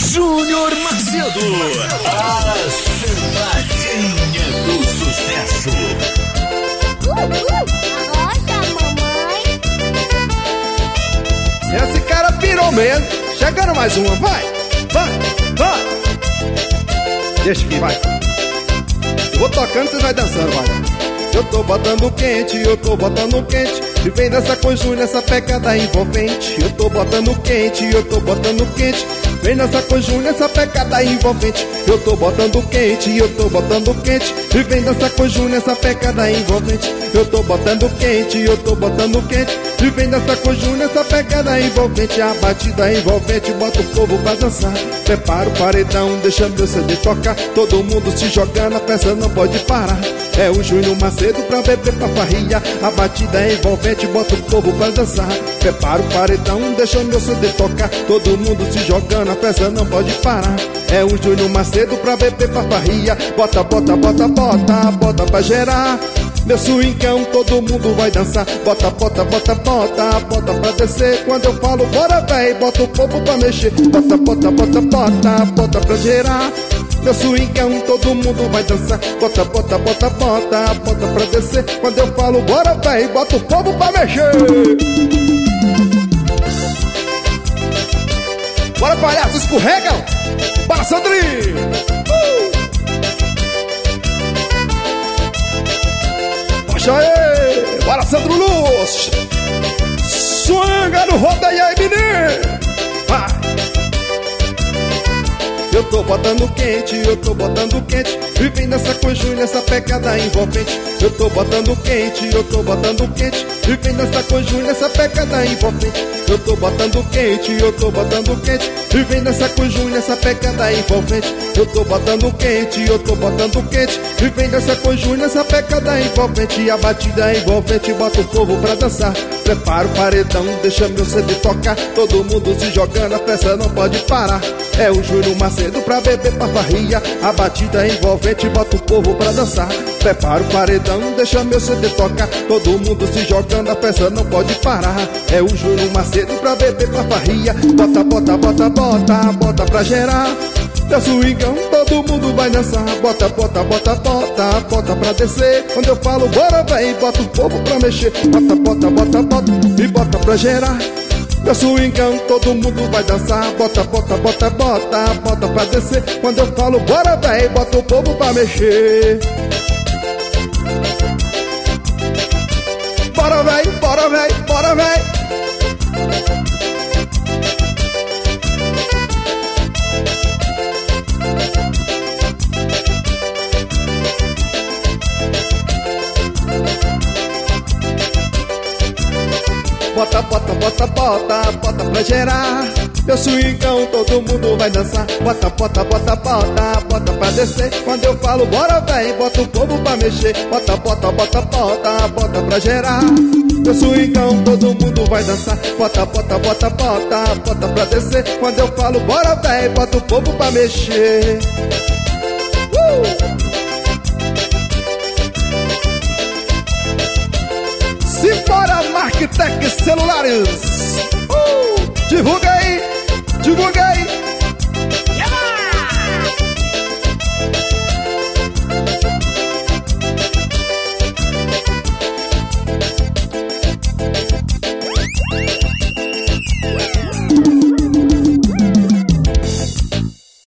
Júnior Macedo, a sambadinha do sucesso. Rocha, mamãe. Esse cara pirou mesmo. Chegando mais uma, vai. Deixa que vai. Eu vou tocando, você vai dançando, vai. Eu tô botando quente, e vem nessa conjunta, nessa pegada envolvente. Eu tô botando quente, vem nessa conjunta, nessa pegada envolvente. Eu tô botando quente, e vem nessa conjunta, nessa pegada envolvente. Eu tô botando quente, e vem nessa conjunta, nessa pegada envolvente. A batida envolvente, bota o povo pra dançar. Prepara o paredão, deixa meu CD tocar. Todo mundo se jogando, a festa não pode parar. É o Júnior Macedo pra beber, pra farria. A batida é envolvente, bota o povo pra dançar. Prepara o paredão, deixa meu CD tocar. Todo mundo se jogando, a festa não pode parar. É o Júnior Macedo pra beber, pra farria. Bota pra gerar. Meu swingão, todo mundo vai dançar. Bota pra descer. Quando eu falo bora véi, bota o povo pra mexer. Bota pra gerar. Meu swingão, todo mundo vai dançar. Bota pra descer. Quando eu falo bora véi, bota o povo pra mexer. Bora palhaço, escorrega. Bora Sandrinho. Puxa aí. Bora Sandro Luz. Swanga no rodeio aí, menino. Vai. Eu tô botando quente, e vem nessa conjunta, nessa pegada envolvente. Eu tô botando quente, e vem nessa conjunta, nessa pegada envolvente. Eu tô botando quente, e vem nessa conjunta, nessa pegada envolvente. Eu tô botando quente, e vem nessa conjunta, nessa pegada envolvente. E a batida envolvente, bota o povo pra dançar. Prepara o paredão, deixa meu CD tocar. Todo mundo se jogando, a festa não pode parar. É o Júnior Macedo pra beber, pra farria. A batida envolvente, bota o povo pra dançar. Prepara o paredão, deixa meu CD tocar. Todo mundo se jogando, a festa não pode parar. É o Júnior Macedo pra beber, pra farria. Bota pra gerar. Meu swingão, todo mundo vai dançar. Bota pra descer. Quando eu falo bora véi, bota o povo pra mexer. Bota e bota pra gerar. Meu swingão, todo mundo vai dançar. Bota pra descer. Quando eu falo bora véi, bota o povo pra mexer. Bora véi. Bota pra gerar. Meu swingão, todo mundo vai dançar. Bota pra descer. Quando eu falo bora véi, bota o povo pra mexer. Bota pra gerar. Meu swingão, todo mundo vai dançar. Bota pra descer. Quando eu falo bora véi, bota o povo pra mexer. Simbora Marktec Celulares. Divulga aí.